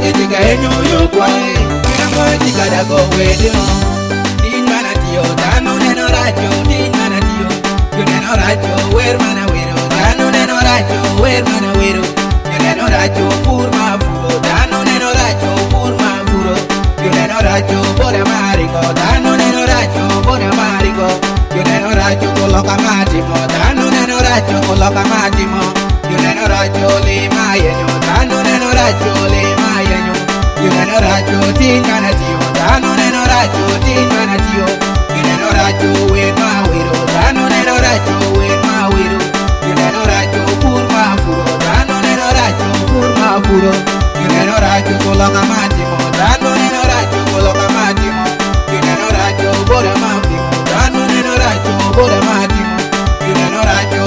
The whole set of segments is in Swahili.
cheke tika enyo yo kwai. Pina moi tika da go wedo. Din mana tio dano neno rajo. Din mana tio yo neno rajo. Wer mana wero dano neno rajo. Wer mana wero yo neno rajo. Purma furo dano neno rajo. Purma furo yo neno rajo. Bora marico dano neno rajo. Bora marico yo neno rajo. Coloca matimo dano neno rajo. Coloca matimo yo neno rajo. Lima yenyo dano neno rajo. Lima yenyo yo neno rajo. Tingana tio dano neno rajo. Tingana tio yo neno rajo. Wen ma wiro dano neno rajo. Wen ma wiro yo neno rajo. Purma furo dano neno rajo. Purma furo yo neno rajo. Coloca matimo dano neno rajo. Coloca matimo yo neno rajo. Bora matimo dano neno rajo. Bora matimo yo neno rajo.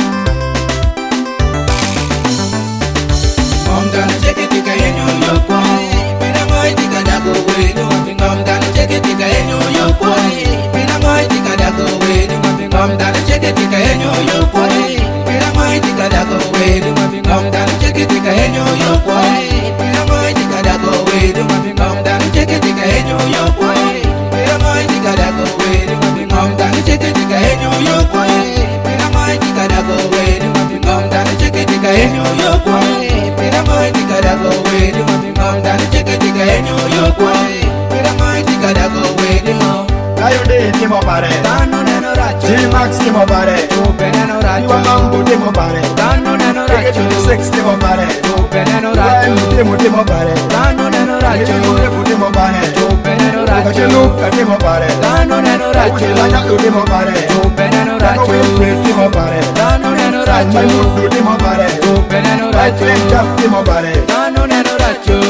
Mom dano cheke tika enyo yo kwai. Pina moi tika da go wedo. Mom dano cheke tika enyo yo kwai. Pina moi tika da go wedo. Mom dano cheke tika enyo yo kwai. Pina moi tika da go wedo. Mom dano cheke tika enyo yo kwai. Pina moi tika da go wedo. Mom dano cheke tika enyo yo kwai. Pina moi tika da go wedo. Mom dano cheke tika enyo yo kwai. Pina moi tika da go wedo. Mom dano cheke tika enyo yo kwai. Pina moi tika da go wedo. Mom dano cheke tika enyo yo kwai. Pina moi tika da go wedo. Ayo de timo pare, Dano neno racho. G-Max timo pare, Tupe neno racho. Iwa Mambo timo pare, Dano neno racho. Sex timo pare, Tupe neno Iwa racho. timo pare, Dano neno racho. Iwa timo pare, Tupe neno racho. Kacheluka timo pare, Dano neno racho. Lanyatu timo pare, Tupe neno racho. Wilfred timo pare, Dano neno racho. Manudu timo pare, Tupe neno racho. Jack timo pare. Dano neno racho.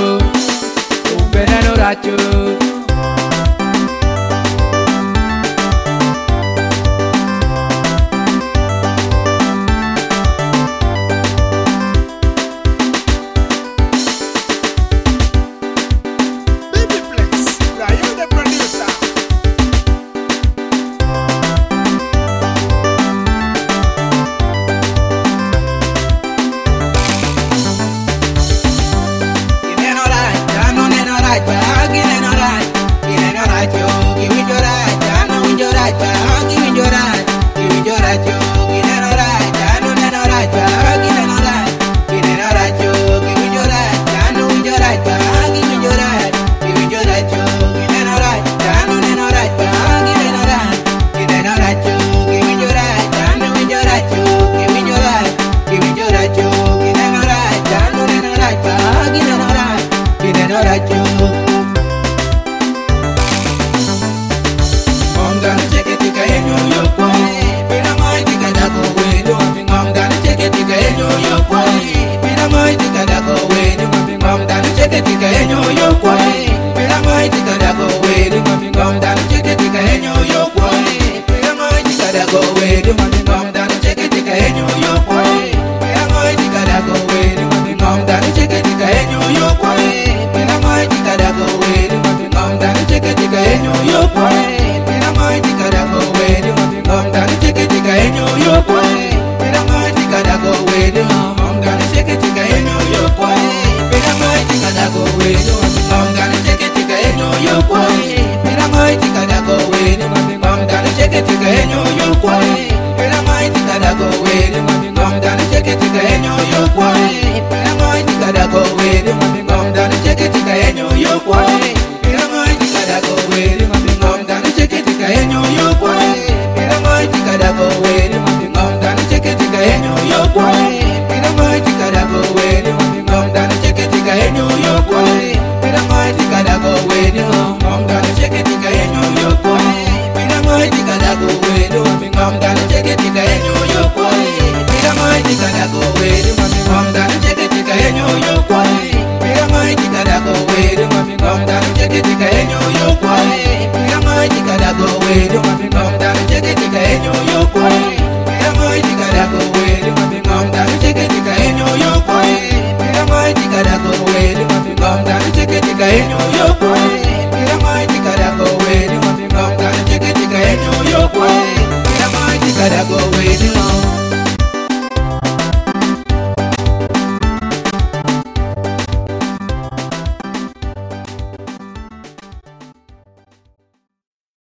Tupe neno racho. Yo,